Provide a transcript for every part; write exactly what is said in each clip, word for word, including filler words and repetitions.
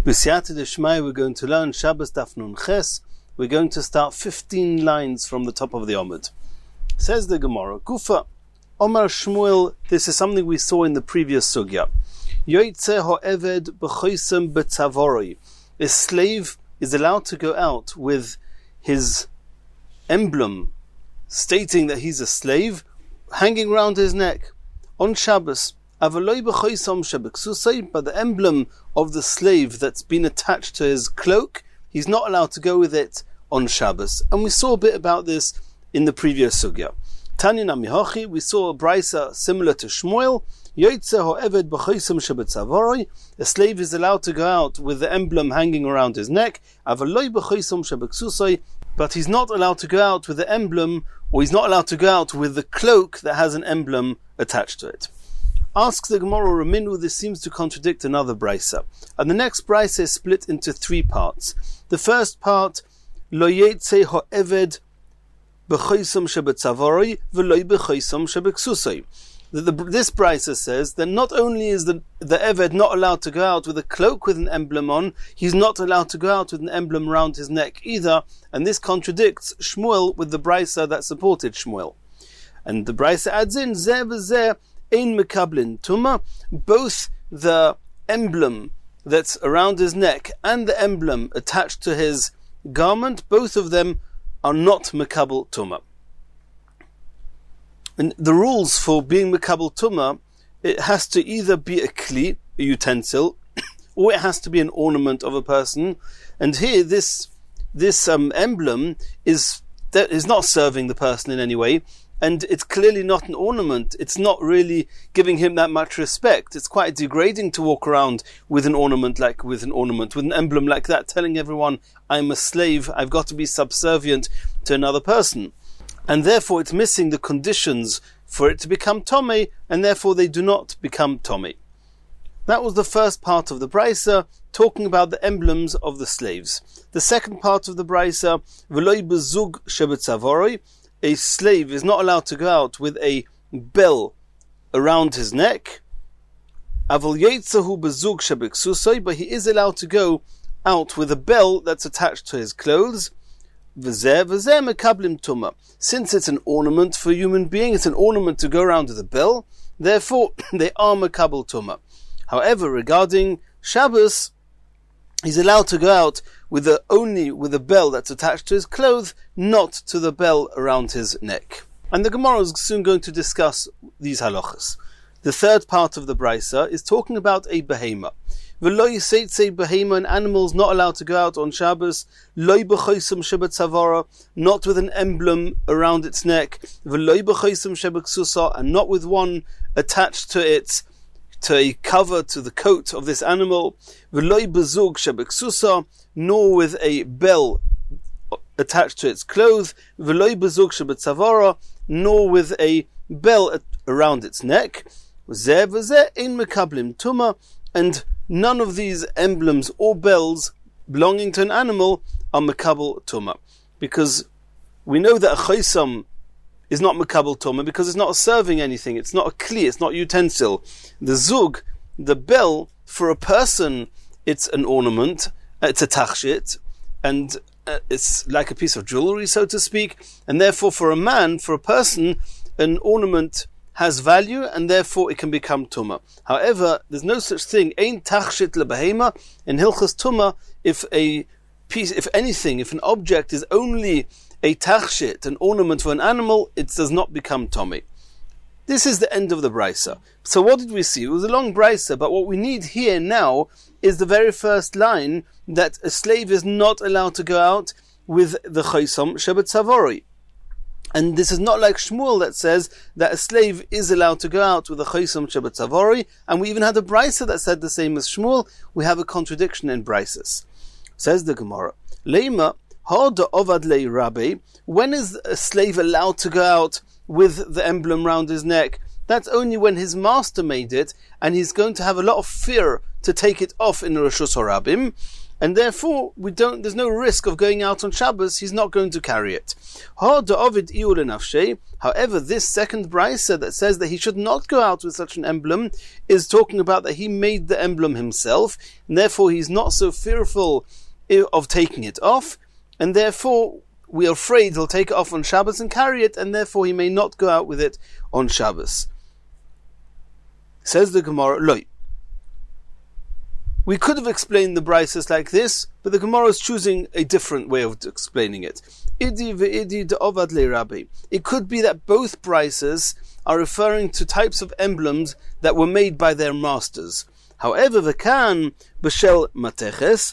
B'siyata d'shmai, we're going to learn Shabbos Daf Nun Ches. We're going to start fifteen lines from the top of the Omid. Says the Gemara, Gufa, Omar Shmuel, this is something we saw in the previous sugya. Yoitze ho'eved b'choisem b'tzavoroi. A slave is allowed to go out with his emblem stating that he's a slave hanging round his neck on Shabbos. But the emblem of the slave that's been attached to his cloak, he's not allowed to go with it on Shabbos. And we saw a bit about this in the previous sugya. Tanya Namihachi, we saw a brisa similar to Shmuel. A slave is allowed to go out with the emblem hanging around his neck, but he's not allowed to go out with the emblem, or he's not allowed to go out with the cloak that has an emblem attached to it. Asks the Gemara, Raminu, this seems to contradict another brisa. And the next brisa is split into three parts. The first part, Lo yetze ho'eved b'choisam shebetzavori v'lo b'choisam shebeksusay. This brisa says that not only is the, the Eved not allowed to go out with a cloak with an emblem on, he's not allowed to go out with an emblem around his neck either, and this contradicts Shmuel with the brisa that supported Shmuel. And the brisa adds in, Zeh v'zeh ein mekablin tuma, both the emblem that's around his neck and the emblem attached to his garment, both of them are not mekabel tuma. And the rules for being mekabel tuma, it has to either be a kli, a utensil, or it has to be an ornament of a person. And here, this this um, emblem is that is not serving the person in any way, and it's clearly not an ornament. It's not really giving him that much respect. It's quite degrading to walk around with an ornament like with an ornament, with an emblem like that, telling everyone, I'm a slave, I've got to be subservient to another person. And therefore it's missing the conditions for it to become Tomei, and therefore they do not become Tomei. That was the first part of the brisa, talking about the emblems of the slaves. The second part of the brisa, V'loi bezug shebetzavori, a slave is not allowed to go out with a bell around his neck. Aval yetzahu bezug shebeksusay, but he is allowed to go out with a bell that's attached to his clothes. V'zeh v'zeh mekablim tuma. Since it's an ornament for a human being, it's an ornament to go around with a bell, therefore they are mekabel tuma. However, regarding Shabbos, he's allowed to go out with the, only with a bell that's attached to his clothes, not to the bell around his neck. And the Gemara is soon going to discuss these halachas. The third part of the brisa is talking about a behema. V'lo yiseitze behema, an animal is not allowed to go out on Shabbos. Lo b'choisam shebetzavara, not with an emblem around its neck. V'lo b'choisam shebeksusa, and not with one attached to it, to a cover to the coat of this animal. V'lo b'zug shebeksusa, nor with a bell attached to its clothes. V'lo b'zug shebetzavara, nor with a bell around its neck. Zeh v'zeh ein mekablim tuma, and none of these emblems or bells belonging to an animal are mekabel tuma, because we know that a choisam is not mekabel tuma because it's not serving anything. It's not a kli. It's not utensil. The zug, the bell, for a person, it's an ornament. It's a tachshit, and uh, it's like a piece of jewelry, so to speak. And therefore, for a man, for a person, an ornament has value, and therefore it can become tuma. However, there's no such thing. Ein tachshit lebehema in hilchas tuma. If a piece, if anything, if an object is only a tachshit, an ornament for an animal, it does not become tomei. This is the end of the brisa. So what did we see? It was a long brisa, but what we need here now is the very first line, that a slave is not allowed to go out with the choisam shebetzavori. And this is not like Shmuel that says that a slave is allowed to go out with a choisam shebetzavori, and we even had a brisa that said the same as Shmuel. We have a contradiction in brises. Says the Gemara, Leima hada ovad lei rabbi, when is a slave allowed to go out with the emblem round his neck? That's only when his master made it, and he's going to have a lot of fear to take it off in Rishus HaRabim. and therefore we don't. There's no risk of going out on Shabbos. He's not going to carry it. However, this second brisa that says that he should not go out with such an emblem is talking about that he made the emblem himself, and therefore he's not so fearful of taking it off, and therefore we are afraid he'll take it off on Shabbos and carry it, and therefore he may not go out with it on Shabbos. Says the Gemara, Loi. We could have explained the brises like this, but the Gemara is choosing a different way of explaining it. Idi ve'idi de'ovad le'rabi. It could be that both brises are referring to types of emblems that were made by their masters. However, v'kan b'shel mateches,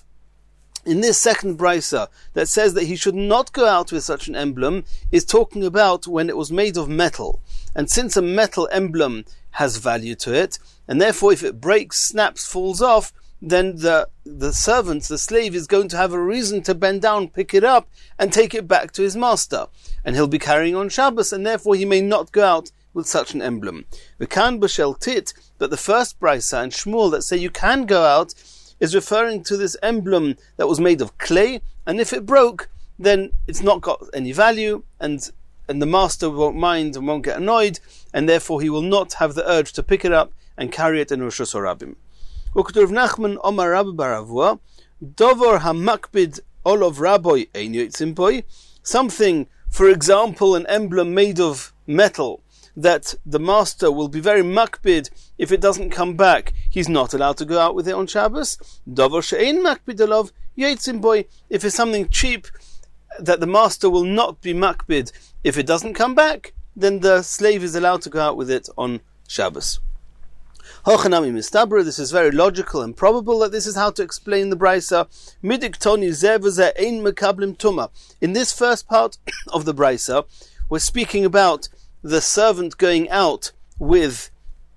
in this second brisa that says that he should not go out with such an emblem, is talking about when it was made of metal. And since a metal emblem has value to it, and therefore if it breaks, snaps, falls off, then the the servant, the slave, is going to have a reason to bend down, pick it up, and take it back to his master. And he'll be carrying on Shabbos, and therefore he may not go out with such an emblem. V'kan b'shel tit, but the first brisa and Shmuel that say you can go out is referring to this emblem that was made of clay, and if it broke, then it's not got any value, and and the master won't mind and won't get annoyed, and therefore he will not have the urge to pick it up and carry it in Rosh Hashanah. Uktur Nachman Omar Rabbi Baravua, Dover Hamakbid Olov Rabbi Ein Yotzim Boi, something, for example, an emblem made of metal that the master will be very makbid if it doesn't come back. He's not allowed to go out with it on Shabbos. Dover She'ein Makbid Olov Yotzim Boi, if it's something cheap that the master will not be makbid if it doesn't come back, then the slave is allowed to go out with it on Shabbos. Hochanami mistabra, this is very logical and probable that this is how to explain the brisa. Midiktoni zevazeh ein mekablim tuma. In this first part of the brisa, we're speaking about the servant going out with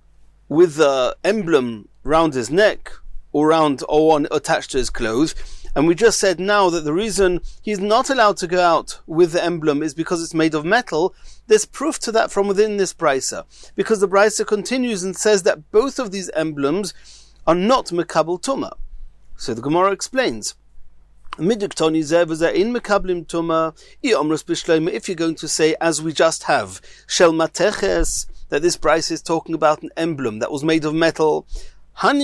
with the emblem round his neck or round or on attached to his clothes. And we just said now that the reason he's not allowed to go out with the emblem is because it's made of metal. There's proof to that from within this brisa, because the brisa continues and says that both of these emblems are not mekabel tuma. So the Gemara explains, if you're going to say, as we just have, shel mateches, that this brisa is talking about an emblem that was made of metal, then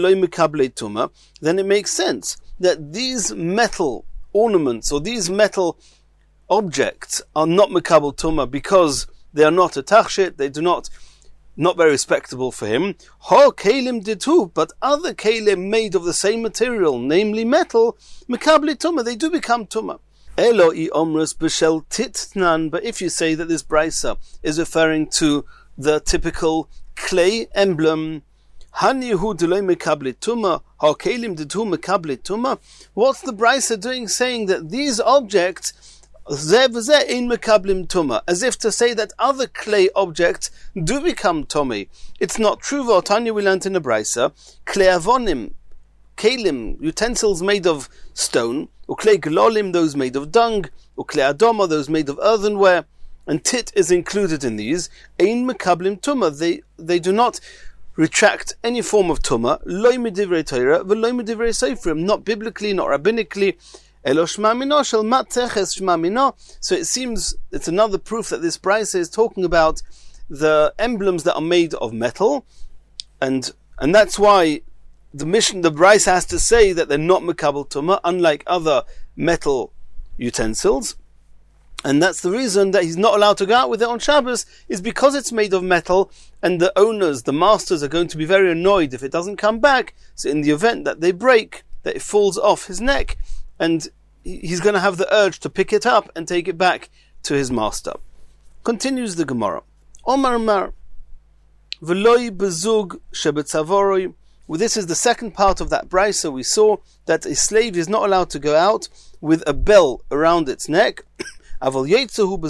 it makes sense that these metal ornaments or these metal objects are not mekabel tuma because they are not a tachshit, they do not, not very respectable for him. Ho kelim ditu, but other kelim made of the same material, namely metal, mekabel tuma, they do become tuma. Elo I omrus b'shel titnan, but if you say that this brisa is referring to the typical clay emblem, Hani hu delay mekabel tuma, ha kelim ditu mekabel tuma. What's the brisa doing saying that these objects zev zeh in mekablim tuma, as if to say that other clay objects do become tomei? It's not true. V'otanya, we learned in the brisa, klei avonim, kelim, utensils made of stone, or klei gelolim, those made of dung, or klei adoma, those made of earthenware, and tit is included in these. Ein mekablim tuma, they they do not retract any form of tuma, loy midivrei Torah, v'loy midivrei sofrim, not biblically, not rabbinically. Elo shma mino shel mateches shma mino. So it seems it's another proof that this brisa is talking about the emblems that are made of metal, and and that's why the mission, the brisa has to say that they're not mekabel tuma, unlike other metal utensils. And that's the reason that he's not allowed to go out with it on Shabbos, is because it's made of metal, and the owners, the masters, are going to be very annoyed if it doesn't come back. So in the event that they break, that it falls off his neck, and he's going to have the urge to pick it up and take it back to his master. Continues the Gemara. Omar Mar, v'loi bezug shebetzavori. Well, this is the second part of that brisa. We saw that a slave is not allowed to go out with a bell around its neck. He's allowed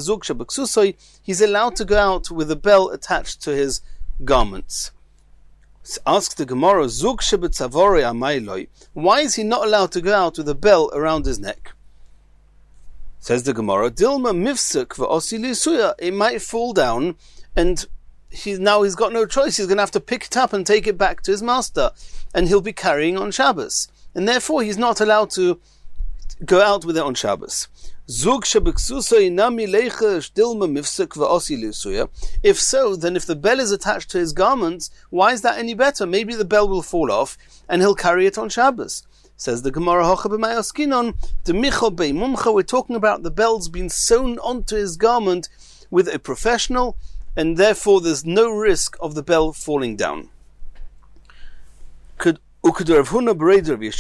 to go out with a bell attached to his garments. Ask the Gemara, Zug shebetzavori amayloi, why is he not allowed to go out with a bell around his neck? Says the Gemara, Dilma mifsuk v'osi lisuya, it might fall down, and he's now he's got no choice. He's going to have to pick it up and take it back to his master, and he'll be carrying on Shabbos. and therefore he's not allowed to go out with it on Shabbos. If so, then if the bell is attached to his garments, why is that any better? Maybe the bell will fall off and he'll carry it on Shabbos. Says the Gemara, we're talking about the bells being sewn onto his garment with a professional, and therefore there's no risk of the bell falling down. Could We saw previously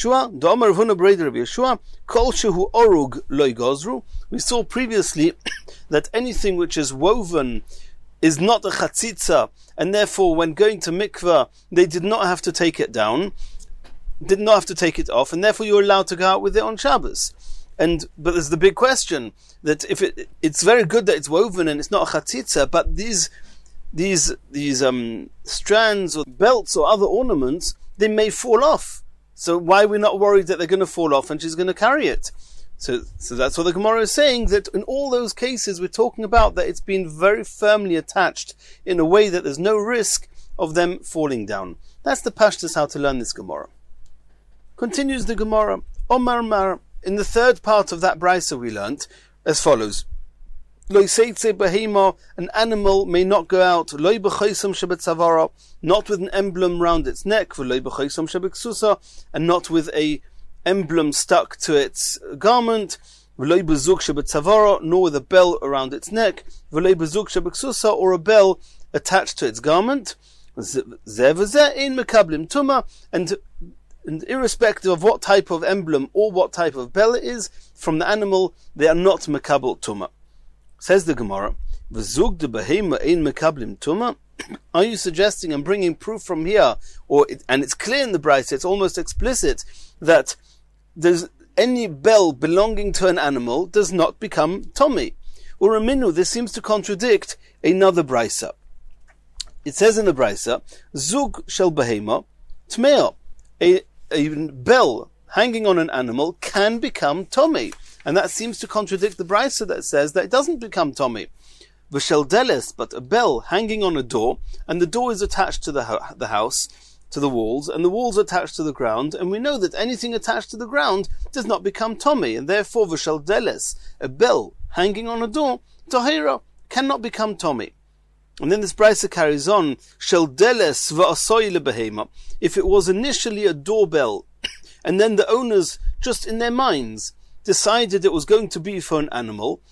that anything which is woven is not a chatzitza, and therefore when going to mikveh they did not have to take it down, did not have to take it off, and therefore you're allowed to go out with it on Shabbos. And but there's the big question that if it it's very good that it's woven and it's not a chatzitza, but these these these um strands or belts or other ornaments, they may fall off. So why are we not worried that they're going to fall off and she's going to carry it? So, so that's what the Gemara is saying, that in all those cases we're talking about that it's been very firmly attached in a way that there's no risk of them falling down. That's the pashtus how to learn this Gemara. Continues the Gemara, Omar Mar, in the third part of that brisa we learnt, as follows. Lo seitze behema, an animal may not go out, lo b'choisam shebetzavara, not with an emblem round its neck, lo b'choisam shebeksusa, and not with a emblem stuck to its garment, lo b'zuk shebetzavara, nor with a bell around its neck, lo b'zuk shebeksusa, or a bell attached to its garment. Zeh v'zeh ein mekablim tuma, and and irrespective of what type of emblem or what type of bell it is from the animal, they are not mekabel tuma. Says the Gemara, "V'zug de behema ein mekablim tuma." Are you suggesting and bringing proof from here, or it, and it's clear in the brayso, it's almost explicit that there's any bell belonging to an animal does not become tomei? Or a minu, this seems to contradict another brayso. It says in the brayso, "Zug shel behema tmea." A a bell hanging on an animal can become tomei. And that seems to contradict the brayso that says that it doesn't become tomei. V'shel deles, but a bell hanging on a door, and the door is attached to the, ho- the house, to the walls, and the walls are attached to the ground, and we know that anything attached to the ground does not become tomei, and therefore v'shel deles, a bell hanging on a door, tahira, cannot become tomei. And then this brayso carries on, shel deles v'asoi lebehema, if it was initially a doorbell, and then the owners, just in their minds, decided it was going to be for an animal,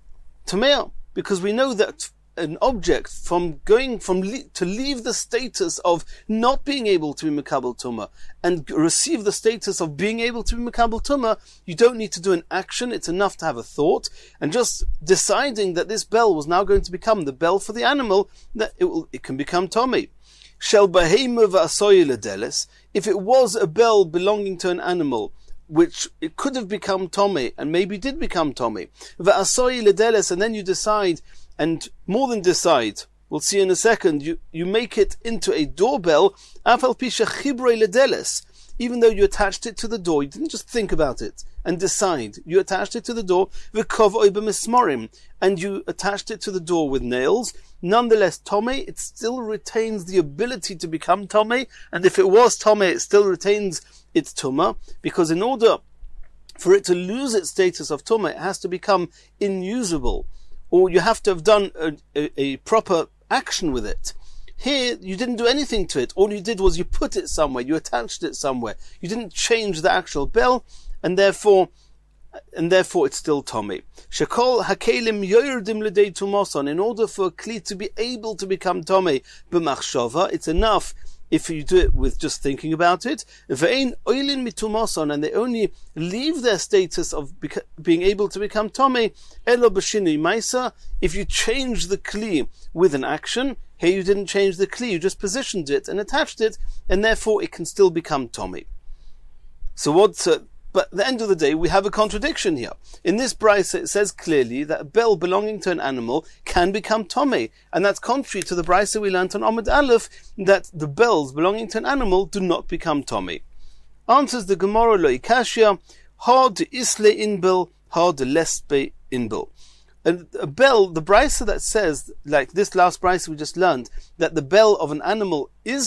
tamea, because we know that an object from going from le- to leave the status of not being able to be mekabel tuma and receive the status of being able to be mekabel tuma, you don't need to do an action. It's enough to have a thought, and just deciding that this bell was now going to become the bell for the animal, that it will it can become tomei. Shel behema v'asoi ledeles, if it was a bell belonging to an animal, which it could have become tomei, and maybe did become tomei. V'asoi ledeles, and then you decide, and more than decide, we'll see in a second, you, you make it into a doorbell, afal pisha chibrei ledeles, even though you attached it to the door, you didn't just think about it and decide, you attached it to the door, v'kovoi b'mismorim, and you attached it to the door with nails, nonetheless tomei, it still retains the ability to become tomei, and if it was tomei, it still retains its tuma, because in order for it to lose its status of tuma, it has to become inusable, or you have to have done a, a, a proper action with it. Here, you didn't do anything to it. All you did was you put it somewhere, you attached it somewhere. You didn't change the actual bell, and therefore, and therefore it's still tomei. Shekol hakelim yoyerdim l'dei tumoson. In order for a kli to be able to become tomei b'machshava, it's enough if you do it with just thinking about it. Ve'ein oilin mitumoson, and they only leave their status of beca- being able to become tomei elo b'shinui maisa, if you change the kli with an action. Here you didn't change the kli, you just positioned it and attached it, and therefore it can still become tomei. So what's uh, but at the end of the day, we have a contradiction here. In this brayso, it says clearly that a bell belonging to an animal can become tomei, and that's contrary to the brayso we learnt on Amud Aleph, that the bells belonging to an animal do not become tomei. Answers the Gemara lo ikashia, ha de isle inbil, ha de lesbe inbil. A, a bell, the brayso that says, like this last brayso we just learned, that the bell of an animal is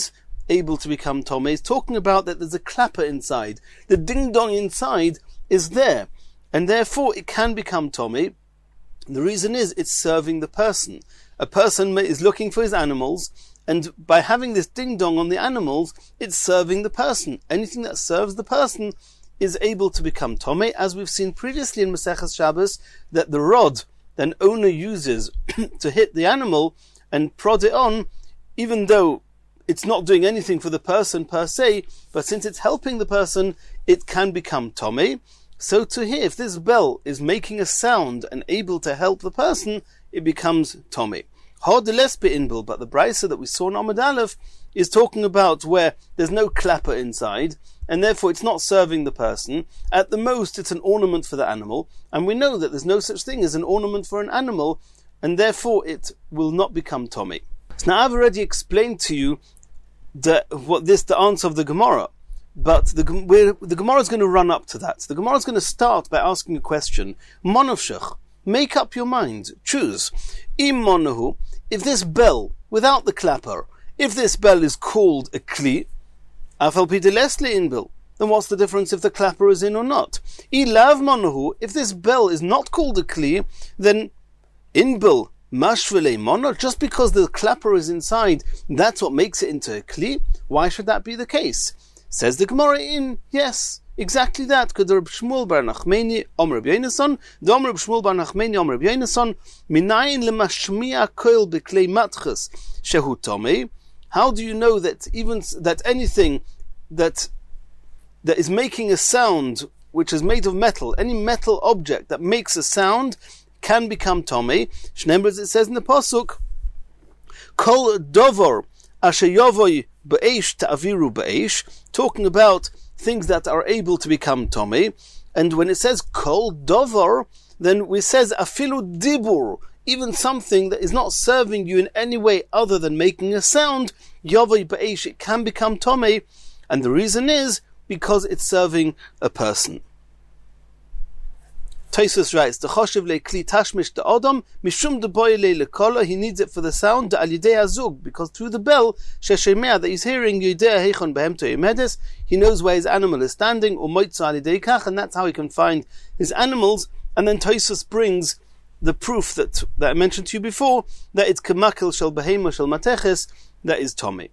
able to become Tomei. It's talking about that there's a clapper inside. The ding-dong inside is there, and therefore it can become Tomei. The reason is it's serving the person. A person is looking for his animals, and by having this ding-dong on the animals, it's serving the person. Anything that serves the person is able to become Tomei, as we've seen previously in Maseches Shabbos, that the rod that an owner uses to hit the animal and prod it on, even though it's not doing anything for the person per se, but since it's helping the person, it can become Tomei. So to here, if this bell is making a sound and able to help the person, it becomes Tomei. But the Brisa that we saw in Amud Aleph is talking about where there's no clapper inside, and therefore it's not serving the person. At the most, it's an ornament for the animal, and we know that there's no such thing as an ornament for an animal, and therefore it will not become Tomei. So now I've already explained to you the, what this the answer of the Gemara, but the, the Gemara is going to run up to that. The Gemara is going to start by asking a question. Monavshach, make up your mind, choose. Im monahu, if this bell, without the clapper, if this bell is called a kli, afal pidelesli inbil, then what's the difference if the clapper is in or not? Ilav monahu, if this bell is not called a kli, then inbil mashvele mono, just because the clapper is inside, that's what makes it into a kli. Why should that be the case? Says the Gemara in, yes, exactly that. Could Reb Shmuel bar Nachmeni Omer Reb Yonason, the Omer Reb Shmuel bar Nachmeni Omer Reb Yonason, minayin lemashmiya koil beklei matches shehu tomei. How do you know that even that anything that that is making a sound which is made of metal, any metal object that makes a sound, can become Tomei? Shneimber, as it says in the pasuk, kol dover asher yovoy be'esh ta'aviru be'esh, talking about things that are able to become Tomei. And when it says kol dover, then we says afilu dibur, even something that is not serving you in any way other than making a sound, yovoy be'esh, it can become Tomei. And the reason is because it's serving a person. Tosfos writes, "The choshev le'kli tashmish the adam mishum de boyle lekola." He needs it for the sound the alidei azug, because through the bell sheshemea that he's hearing yidei heichon behem to'imedes, he knows where his animal is standing, or moitza alidei kach, and that's how he can find his animals. And then Tosfos brings the proof that that I mentioned to you before, that it's kemakel shel behema shel mateches, that is Tomei.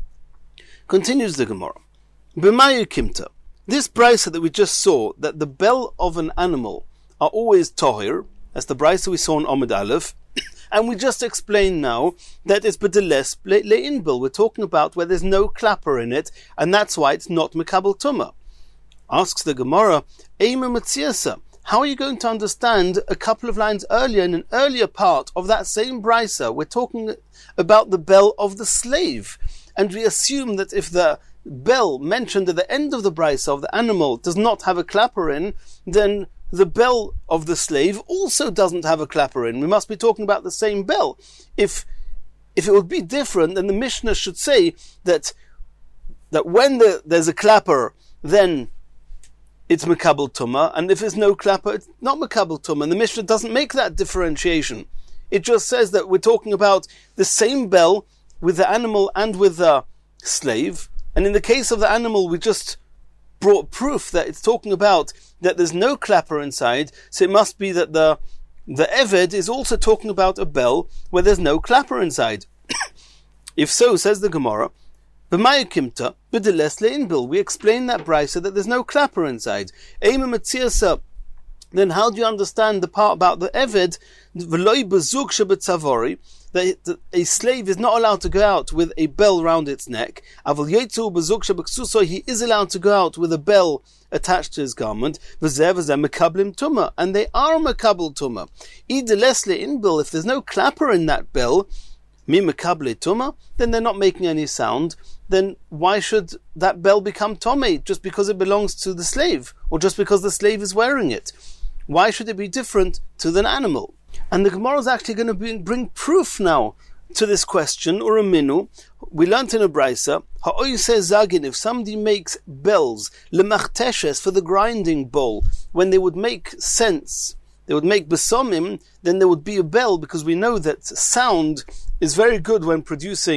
Continues the Gemara. B'mayu kimta. This brisa that we just saw, that the bell of an animal are always tohir, that's the brisa we saw in Amud Aleph, and we just explained now that it's bedeles le'inbil. We're talking about where there's no clapper in it, and that's why it's not mekabel tumah. Asks the Gemara, Eima Metziasa, how are you going to understand a couple of lines earlier, in an earlier part of that same brisa, we're talking about the bell of the slave, and we assume that if the bell mentioned at the end of the brisa of the animal does not have a clapper in, then the bell of the slave also doesn't have a clapper in. We must be talking about the same bell. If if it would be different, then the Mishnah should say that that when the, there's a clapper, then it's mekabel tumah, and if there's no clapper, it's not mekabel tumah. And the Mishnah doesn't make that differentiation. It just says that we're talking about the same bell with the animal and with the slave. And in the case of the animal, we just brought proof that it's talking about that there's no clapper inside, so it must be that the the Eved is also talking about a bell where there's no clapper inside. If so, says the Gemara, B'maya kimta b'deles le'inbil. We explain that brisa that there's no clapper inside. Eima metziasa. Then how do you understand the part about the Eved, v'loi bezug shebetzavori, that a slave is not allowed to go out with a bell round its neck? Aval yetzu bezug shebeksuso, he is allowed to go out with a bell attached to his garment. V'zeh v'zeh mekablim tumah, and they are mekabel tumah. Ideles le'inbil, if there's no clapper in that bell, mi mekable tumah, then they're not making any sound. Then why should that bell become Tomei? Just because it belongs to the slave, or just because the slave is wearing it? Why should it be different to the animal? And the Gemara is actually going to bring, bring proof now to this question, or a minu. We learnt in a brisa, ha'oyse zagin, if somebody makes bells, lemachteshes, for the grinding bowl, when they would make sense, they would make besomim, then there would be a bell, because we know that sound is very good when producing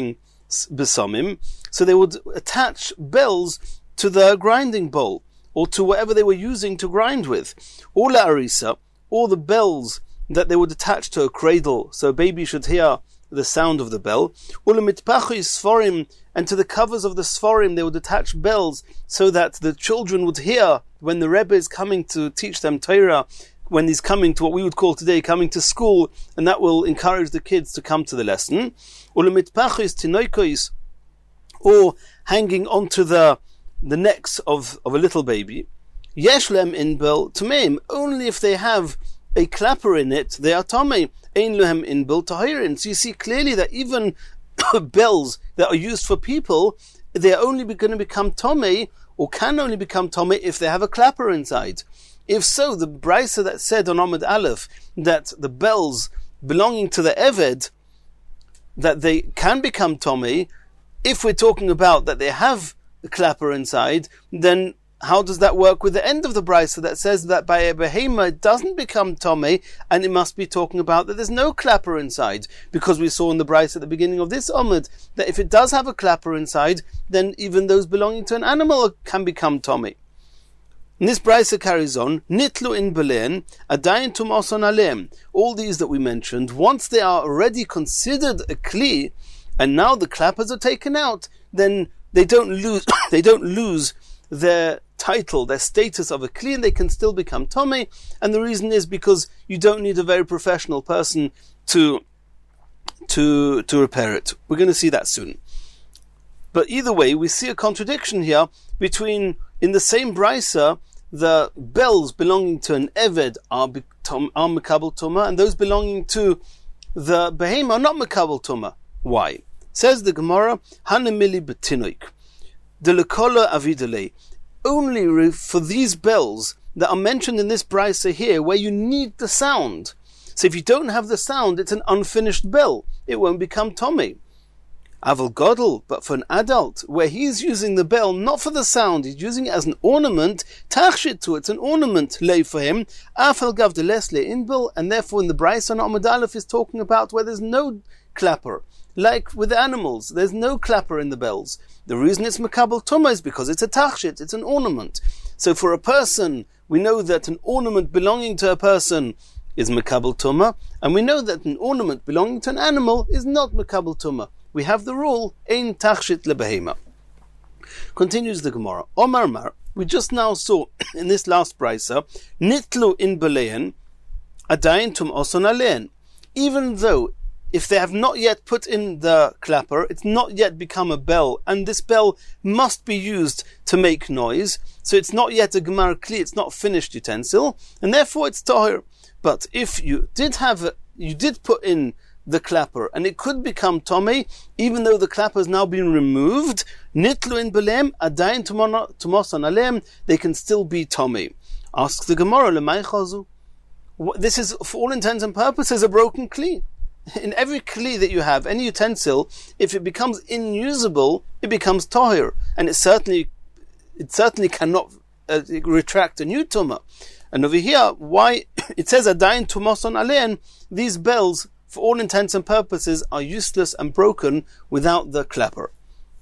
besomim, so they would attach bells to the grinding bowl, or to whatever they were using to grind with. Or la arisa, or the bells that they would attach to a cradle, so a baby should hear the sound of the bell. Or la mitpachi sforim, and to the covers of the sforim they would attach bells, so that the children would hear when the Rebbe is coming to teach them Torah, when he's coming to what we would call today coming to school, and that will encourage the kids to come to the lesson. Or la mitpachis tinoikos, or hanging onto the the necks of, of a little baby. Yeshlem in bel tameim, only if they have a clapper in it, they are tamei. Ein lehem in bel tahirin. So you see clearly that even bells that are used for people, they are only going to become tamei, or can only become tamei, if they have a clapper inside. If so, the brisa that said on Amud Aleph that the bells belonging to the Eved, that they can become tamei, if we're talking about that they have the clapper inside, then how does that work with the end of the brisa that says that by a behema it doesn't become tamei, and it must be talking about that there's no clapper inside, because we saw in the brisa at the beginning of this Amud that if it does have a clapper inside, then even those belonging to an animal can become tamei. And this brisa carries on, nitlu in belen, adayin tumason alem. All these that we mentioned, once they are already considered a kli, and now the clappers are taken out, then they don't lose they don't lose their title, their status of a kli, and they can still become tamei. And the reason is because you don't need a very professional person to to to repair it. We're going to see that soon. But either way, we see a contradiction here between, in the same brisa, the bells belonging to an eved are are mekabel tuma, and those belonging to the behema are not mekabel tuma. Why? Says the Gemara, Hanemili betinoik, delekola avidele. Only for these bells that are mentioned in this brisa here, where you need the sound. So if you don't have the sound, it's an unfinished bell. It won't become tamei. Aval godel, but for an adult, where he's using the bell not for the sound, he's using it as an ornament, tachshit to it's an ornament, lay for him, afal gav de lesle inbel, and therefore in the brisa on Amud Aleph is talking about where there's no clapper. Like with the animals, there's no clapper in the bells. The reason it's mekabel tuma is because it's a tachshit, it's an ornament. So for a person, we know that an ornament belonging to a person is mekabel tuma, and we know that an ornament belonging to an animal is not mekabel tuma. We have the rule, ein tachshit lebehema. Continues the Gemara. Omar Mar, we just now saw in this last brisa, nitlu in belein, adayin tum oson alein. Even though if they have not yet put in the clapper, it's not yet become a bell, and this bell must be used to make noise, so it's not yet a gemar kli, it's not finished utensil, and therefore it's tahir. But if you did have, a, you did put in the clapper, and it could become tamei, even though the clapper has now been removed, nitlu in belem, adayin tumosan alem, they can still be tamei. Asks the Gemara, lemay chazu. This is, for all intents and purposes, a broken kli. In every kli that you have, any utensil, if it becomes inusable, it becomes tahir, and it certainly, it certainly cannot uh, retract a new tumah. And over here, why it says adayin tumosan alein, these bells, for all intents and purposes, are useless and broken without the clapper.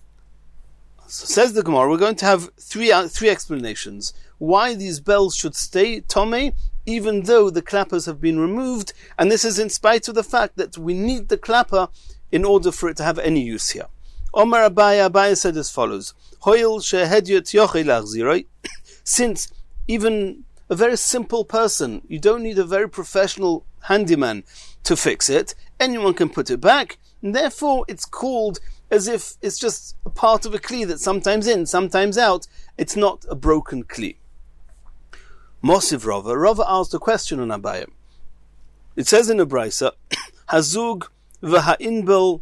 So says the Gemara, we're going to have three uh, three explanations why these bells should stay tamei, even though the clappers have been removed, and this is in spite of the fact that we need the clapper in order for it to have any use here. Omar Abaya, Abaya said as follows, Hoil shehedyot yochei lachziroi, since even a very simple person, you don't need a very professional handyman to fix it, anyone can put it back, and therefore it's called as if it's just a part of a kli that's sometimes in, sometimes out. It's not a broken kli. Mosiv Rava, Rava asked a question on Abaya. It says in a brisa, Hazug v'ha'inbel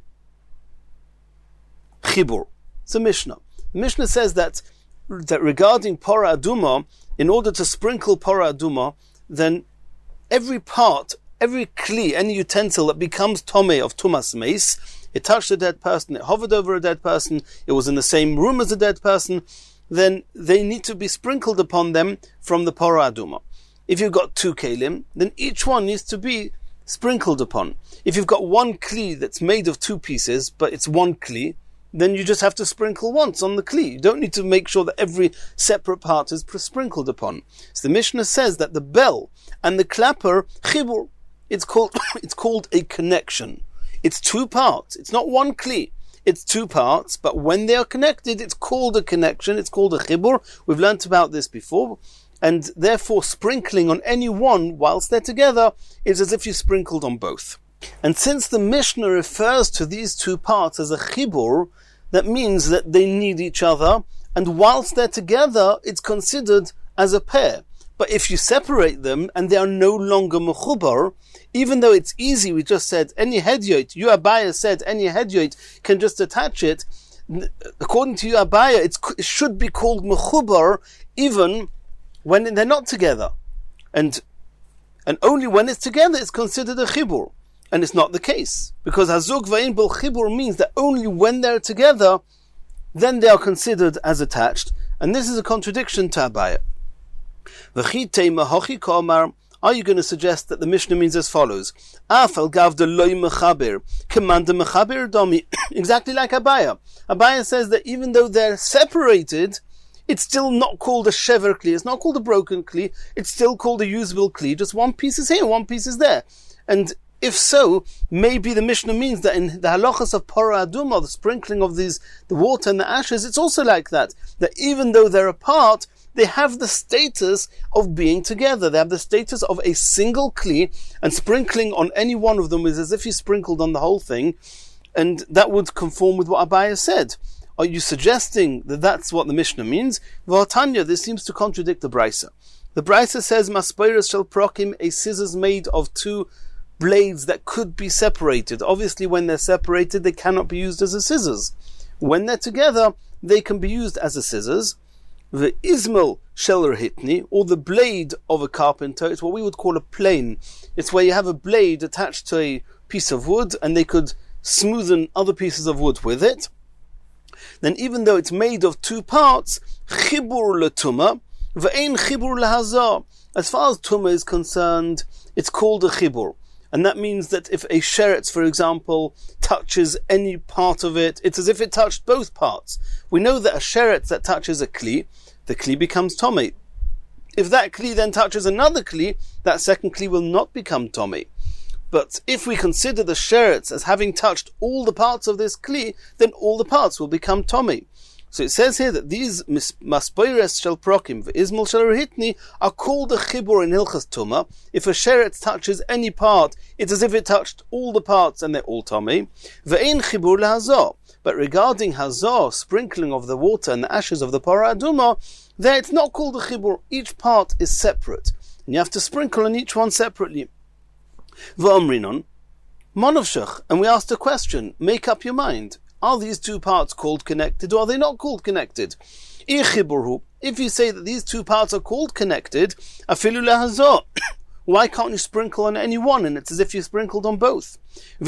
chibur. It's a Mishnah. The Mishnah says that, that regarding Pora Aduma, in order to sprinkle Pora Aduma, then every part, every kli, any utensil that becomes tamei of tumas meis, it touched a dead person, it hovered over a dead person, it was in the same room as a dead person, then they need to be sprinkled upon them from the Pora Aduma. If you've got two kelim, then each one needs to be sprinkled upon. If you've got one kli that's made of two pieces, but it's one kli, then you just have to sprinkle once on the kli. You don't need to make sure that every separate part is sprinkled upon. So the Mishnah says that the bell and the clapper, chibur, it's called, it's called a connection. It's two parts. It's not one kli. It's two parts, but when they are connected, it's called a connection. It's called a chibur. We've learnt about this before. And therefore, sprinkling on any one whilst they're together is as if you sprinkled on both. And since the Mishnah refers to these two parts as a chibur, that means that they need each other, and whilst they're together, it's considered as a pair. But if you separate them and they are no longer mechubar, even though it's easy, we just said any hedyot, you Abaya said any hedyot can just attach it. According to you Abaya, it's, it should be called mechubar even when they're not together, and and only when it's together it's considered a chibur, and it's not the case, because hazug v'ein bel chibur means that only when they're together, then they are considered as attached, and this is a contradiction to Abaya. Are you going to suggest that the Mishnah means as follows? Exactly like Abaya. Abaya says that even though they're separated, it's still not called a shever kli. It's not called a broken kli. It's still called a usable kli. Just one piece is here, one piece is there. And if so, maybe the Mishnah means that in the halachas of Parah Adumah, the sprinkling of these, the water and the ashes, it's also like that. That even though they're apart, they have the status of being together. They have the status of a single kli, and sprinkling on any one of them is as if you sprinkled on the whole thing, and that would conform with what Abaya said. Are you suggesting that that's what the Mishnah means? V'atanya, this seems to contradict the Brisa. The Brisa says, Maspeiras shel prokim, a scissors made of two blades that could be separated. Obviously, when they're separated, they cannot be used as a scissors. When they're together, they can be used as a scissors. The izmel sheller hitni, or the blade of a carpenter, it's what we would call a plane. It's where you have a blade attached to a piece of wood, and they could smoothen other pieces of wood with it. Then even though it's made of two parts, chibur letuma, ve'ein chibur lehazah. As far as tumah is concerned, it's called a chibur. And that means that if a sheretz, for example, touches any part of it, it's as if it touched both parts. We know that a sheretz that touches a kli, the kli becomes tomei. If that kli then touches another kli, that second kli will not become tomei. But if we consider the sheretz as having touched all the parts of this kli, then all the parts will become tomei. So it says here that these maspeiras shel prokim v'izmel shel hitni are called a chibur in hilchas tumah. If a sheretz touches any part, it's as if it touched all the parts and they're all tomei. Ve'ein chibur lehazah. But regarding hazah, sprinkling of the water and the ashes of the parah adumah, there it's not called a chibur. Each part is separate, and you have to sprinkle on each one separately. V'omrinon monavshach, and we asked a question. Make up your mind. Are these two parts called connected, or are they not called connected? If you say that these two parts are called connected, afilu lehazah, why can't you sprinkle on any one, and it's as if you sprinkled on both?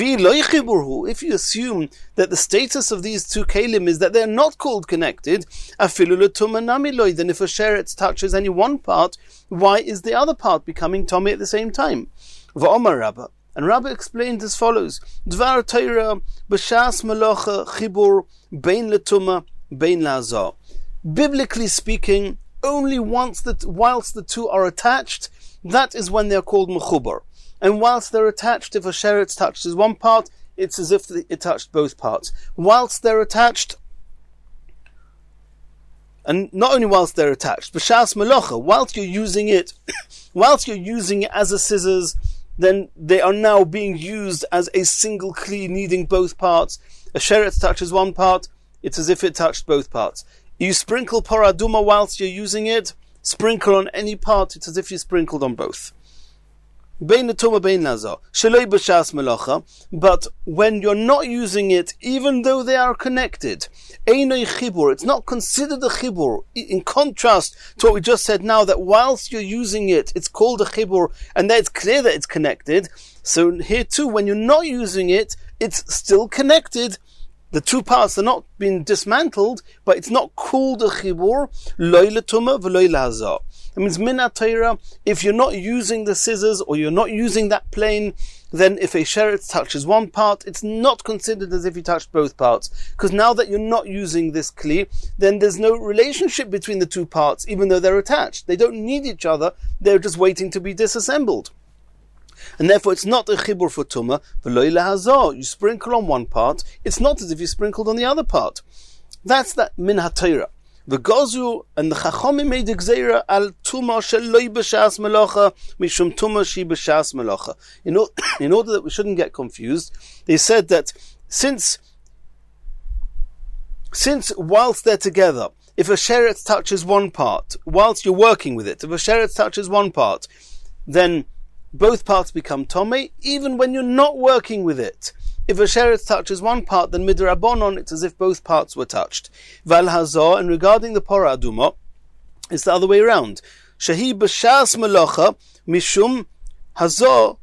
If you assume that the status of these two kalim is that they're not called connected, afilu letuma namiloi, then if a sheretz touches any one part, why is the other part becoming tomei at the same time? V'omar Rabbah, and Rabbah explained as follows: Dvar Torah b'shas melacha chibur bein letuma bein la'azah. Biblically speaking, only once that whilst the two are attached, that is when they are called mechubar. And whilst they're attached, if a sheretz touches one part, it's as if it touched both parts. Whilst they're attached, and not only whilst they're attached, b'shas melacha, whilst you're using it, whilst you're using it as a scissors, then they are now being used as a single kli needing both parts. A sheretz touches one part, it's as if it touched both parts. You sprinkle parah adumah whilst you're using it, sprinkle on any part, it's as if you sprinkled on both. Bein letuma bein la'azah, sheloi b'shas melacha, but when you're not using it, even though they are connected, einoi chibur, it's not considered a chibur. In contrast to what we just said now, that whilst you're using it, it's called a chibur, and that it's clear that it's connected. So here too, when you're not using it, it's still connected. The two parts are not being dismantled, but it's not called a chibur, loi letuma v'loi la'azah. It means min Torah, if you're not using the scissors or you're not using that plane, then if a sheretz touches one part, it's not considered as if you touched both parts. Because now that you're not using this kli, then there's no relationship between the two parts, even though they're attached. They don't need each other, they're just waiting to be disassembled. And therefore it's not a chibur for tumah, v'lo lahazor. You sprinkle on one part, it's not as if you sprinkled on the other part. That's that min haTorah. The Gozu and the Chachomim made gzeira al tuma sheloi b'shas melacha mishum tuma shi b'shas melacha. In in order that we shouldn't get confused, they said that since since whilst they're together, if a sheretz touches one part, whilst you're working with it, if a sheretz touches one part, then both parts become tomei, even when you're not working with it. If a sheretz touches one part, then midrabanon, it's as if both parts were touched. Val hazor, and regarding the pora aduma, it's the other way around. Shehi b'shas melacha mishum hazor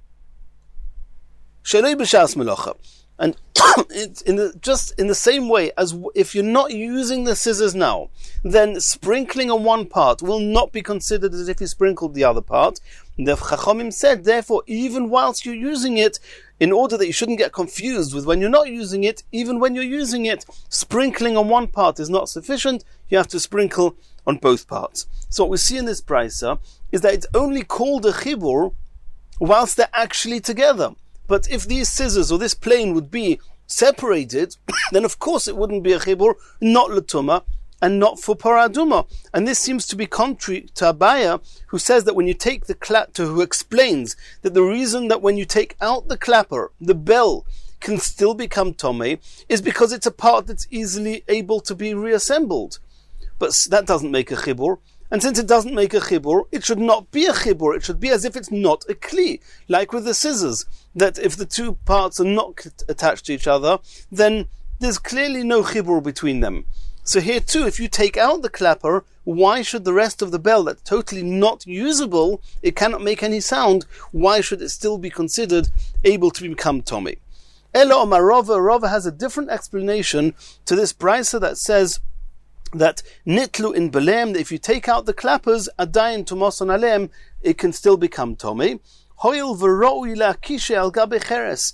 sheloi b'shas melacha. And it's in the, just in the same way as if you're not using the scissors now, then sprinkling on one part will not be considered as if you sprinkled the other part. The Chachomim said, therefore, even whilst you're using it, in order that you shouldn't get confused with when you're not using it, even when you're using it, sprinkling on one part is not sufficient. You have to sprinkle on both parts. So what we see in this brisa is that it's only called a chibur whilst they're actually together. But if these scissors or this plane would be separated, then of course it wouldn't be a chibur, not l'tumah, and not for pora aduma. And this seems to be contrary to Abaya, who says that when you take the clapper, who explains that the reason that when you take out the clapper, the bell can still become tomei, is because it's a part that's easily able to be reassembled. But that doesn't make a chibur. And since it doesn't make a chibur, it should not be a chibur. It should be as if it's not a kli. Like with the scissors, that if the two parts are not attached to each other, then there's clearly no chibur between them. So here too, if you take out the clapper, why should the rest of the bell that's totally not usable, it cannot make any sound, why should it still be considered able to become tomei? Elo Omar Rava, Rava has a different explanation to this brisa that says that nitlu in belem, that if you take out the clappers, adayin tumoson alem, it can still become tomei. Hoil v'roi la'kishe al gabe cheres.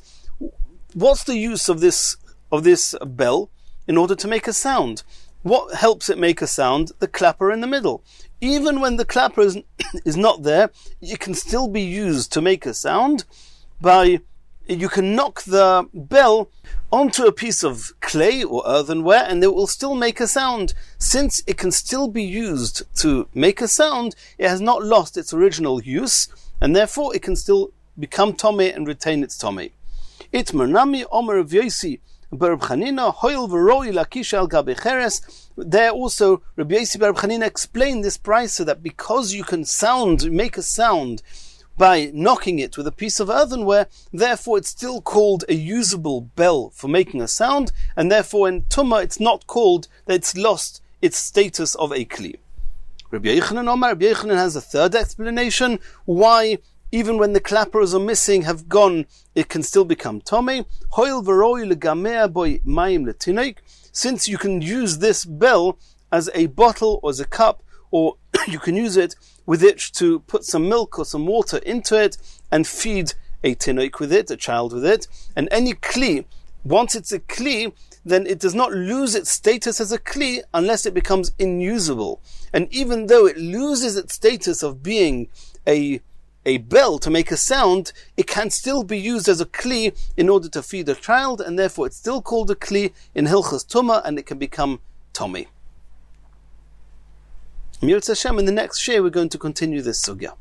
What's the use of this of this bell in order to make a sound? What helps it make a sound? The clapper in the middle. Even when the clapper is, is not there, it can still be used to make a sound by, you can knock the bell onto a piece of clay or earthenware and it will still make a sound. Since it can still be used to make a sound, it has not lost its original use, and therefore it can still become tomei and retain its tomei. Itmer nami omer Rav Yosi bar Reb Chanina hoil v'roi la'kisha al gabe cheres. There also Rabbi Yosi bar Reb Chanina explained this brisa that because you can sound, make a sound by knocking it with a piece of earthenware, therefore it's still called a usable bell for making a sound, and therefore in Tumah it's not called that it's lost its status of a kli. Rabbi Yochanan Omar, Rabbi Yochanan has a third explanation why even when the clappers are missing, have gone, it can still become tomei. Hoil v'roi legamea boy mayim letinoik. Since you can use this bell as a bottle or as a cup, or you can use it with it to put some milk or some water into it and feed a tinoik with it, a child with it. And any kli, once it's a kli, then it does not lose its status as a kli unless it becomes inusable. And even though it loses its status of being a a bell to make a sound, it can still be used as a kli in order to feed a child, and therefore it's still called a kli in Hilchos Tumah, and it can become tomei. Mirz Hashem, in the next share we're going to continue this sugya.